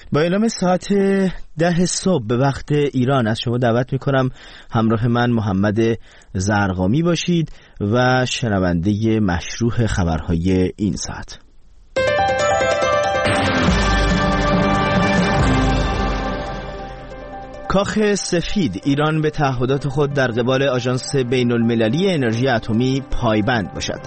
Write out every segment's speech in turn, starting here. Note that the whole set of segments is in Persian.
با اعلام ساعت 10 صبح به وقت ایران از شما دعوت میکنم همراه من محمد زرقامی باشید و شنونده مشروح خبرهای این ساعت. کاخ سفید: ایران به تعهدات خود در قبال آژانس بین‌المللی انرژی اتمی پایبند باشد.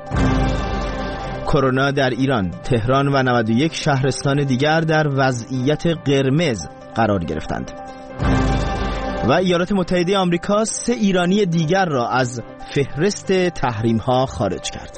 کرونا در ایران: تهران و 91 شهرستان دیگر در وضعیت قرمز قرار گرفتند. و ایالات متحده آمریکا 3 ایرانی دیگر را از فهرست تحریم‌ها خارج کرد.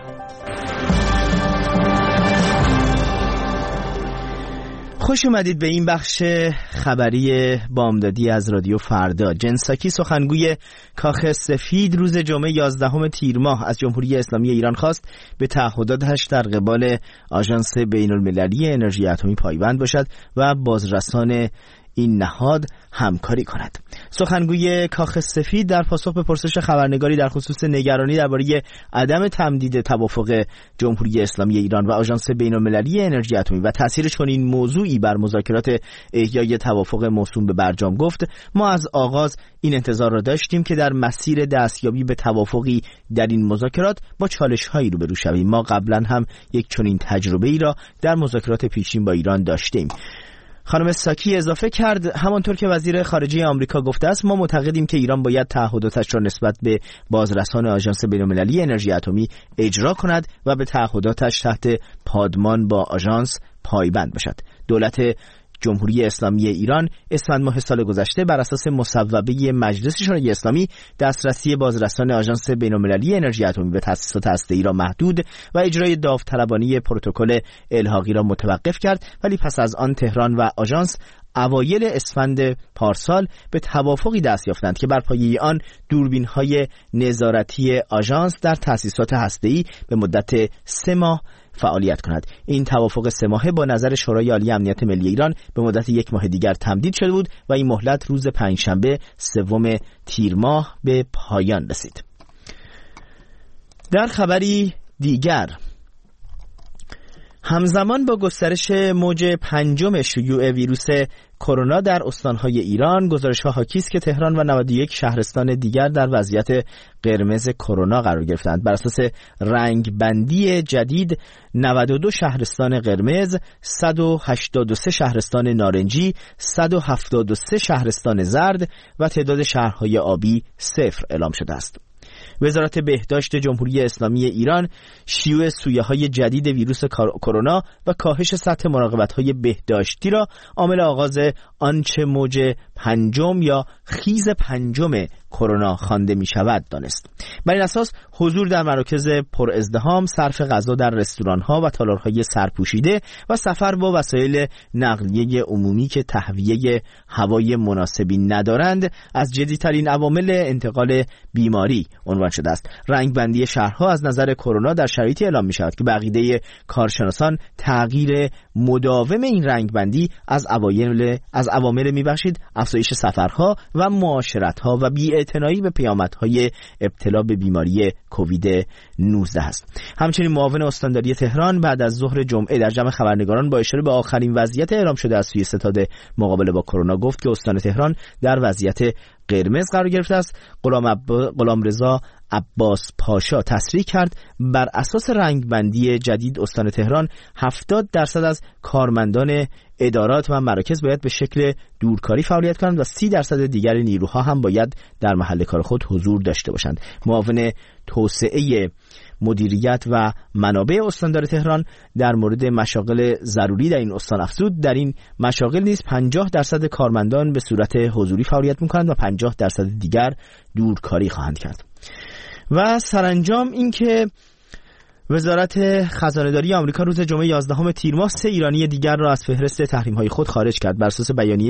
خوش اومدید به این بخش خبری بامدادی از رادیو فردا. جن ساکی، سخنگوی کاخ سفید، روز جمعه 11 تیر ماه از جمهوری اسلامی ایران خواست به تعهداتش در قبال آژانس بین‌المللی انرژی اتمی پایبند باشد و بازرسان این نهاد همکاری کند. سخنگوی کاخ سفید در پاسخ به پرسش خبرنگاری در خصوص نگرانی درباره عدم تمدید توافق جمهوری اسلامی ایران و آژانس بین‌المللی انرژی اتمی و تاثیر چنین موضوعی بر مذاکرات احیای توافق موسوم به برجام گفت: ما از آغاز این انتظار را داشتیم که در مسیر دستیابی به توافقی در این مذاکرات با چالش‌هایی روبرو شویم. ما قبلا هم یک چنین تجربه‌ای را در مذاکرات پیشین با ایران داشتیم. خانم ساکی اضافه کرد: همانطور که وزیر خارجه آمریکا گفته است، ما معتقدیم که ایران باید تعهداتش را نسبت به بازرسان آژانس بین‌المللی انرژی اتمی اجرا کند و به تعهداتش تحت پادمان با آژانس پایبند باشد. دولت جمهوری اسلامی ایران اسفند ماه سال گذشته بر اساس مصوبه مجلس شورای اسلامی دسترسی بازرسان آژانس بین‌المللی انرژی اتمی به تأسیسات هسته‌ای را محدود و اجرای داوطلبانه پروتکل الحاقی را متوقف کرد، ولی پس از آن تهران و آژانس اوایل اسفند پارسال به توافقی دست یافتند که بر پایه آن دوربین‌های نظارتی آژانس در تأسیسات هسته‌ای به مدت 3 ماه فعالیت کند. این توافق 3 ماهه با نظر شورای عالی امنیت ملی ایران به مدت 1 ماه دیگر تمدید شده بود و این مهلت روز پنجشنبه 3 تیر ماه به پایان رسید. در خبری دیگر، همزمان با گسترش موج 5 شیوع ویروس کرونا در استانهای ایران، گزارش‌ها حاکی است که تهران و 91 شهرستان دیگر در وضعیت قرمز کرونا قرار گرفتند. بر اساس رنگبندی جدید، 92 شهرستان قرمز، 183 شهرستان نارنجی، 173 شهرستان زرد و تعداد شهرهای آبی 0 اعلام شده است. وزارت بهداشت جمهوری اسلامی ایران شیوع سویه‌های جدید ویروس کرونا و کاهش سطح مراقبت‌های بهداشتی را عامل آغاز آنچه موج 5 یا خیز 5 کرونا خوانده می شود دانست. بر این اساس حضور در مراکز پر ازدحام، صرف غذا در رستوران‌ها و تالارهای سرپوشیده و سفر با وسایل نقلیه عمومی که تهویه هوای مناسبی ندارند از جدی‌ترین عوامل انتقال بیماری عنوان شده است. رنگبندی شهرها از نظر کرونا در شرایطی اعلام می شود که به عقیده کارشناسان تغییر مداوم این رنگبندی از عوامل میبخشید افزایش سفرها و معاشرتها و بی‌اعتنایی به پیامدهای ابتلا به بیماری کووید 19 است. همچنین معاون استانداری تهران بعد از ظهر جمعه در جمع خبرنگاران با اشاره به آخرین وضعیت اعلام شده از سوی ستاد مقابله با کرونا گفت که استان تهران در وضعیت قرمز قرار گرفته است. غلامرضا عباس پاشا تصریح کرد بر اساس رنگبندی جدید استان تهران 70% از کارمندان ادارات و مراکز باید به شکل دورکاری فعالیت کنند و 30% دیگر نیروها هم باید در محل کار خود حضور داشته باشند. معاون توسعه مدیریت و منابع استاندار تهران در مورد مشاغل ضروری در این استان افزود در این مشاغل نیز 50% کارمندان به صورت حضوری فعالیت می‌کنند و 50% دیگر دورکاری خواهند کرد. و سرانجام اینکه وزارت خزانه‌داری آمریکا روز جمعه 11 تیر ماه 3 ایرانی دیگر را از فهرست تحریم‌های خود خارج کرد. بر اساس بیانیه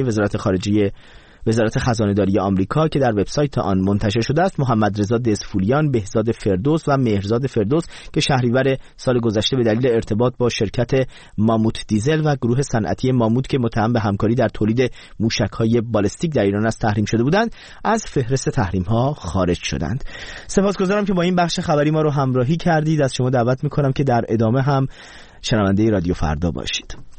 وزارت خزانه‌داری آمریکا که در وبسایت آن منتشر شده است، محمد رضا دزفولیان، بهزاد فردوس و مهرزاد فردوس که شهریور سال گذشته به دلیل ارتباط با شرکت ماموت دیزل و گروه صنعتی ماموت که متهم به همکاری در تولید موشک‌های بالستیک در ایران است تحریم شده بودند، از فهرست تحریم‌ها خارج شدند. سپاسگزارم که با این بخش خبری ما رو همراهی کردید. از شما دعوت می‌کنم که در ادامه هم شنونده رادیو فردا باشید.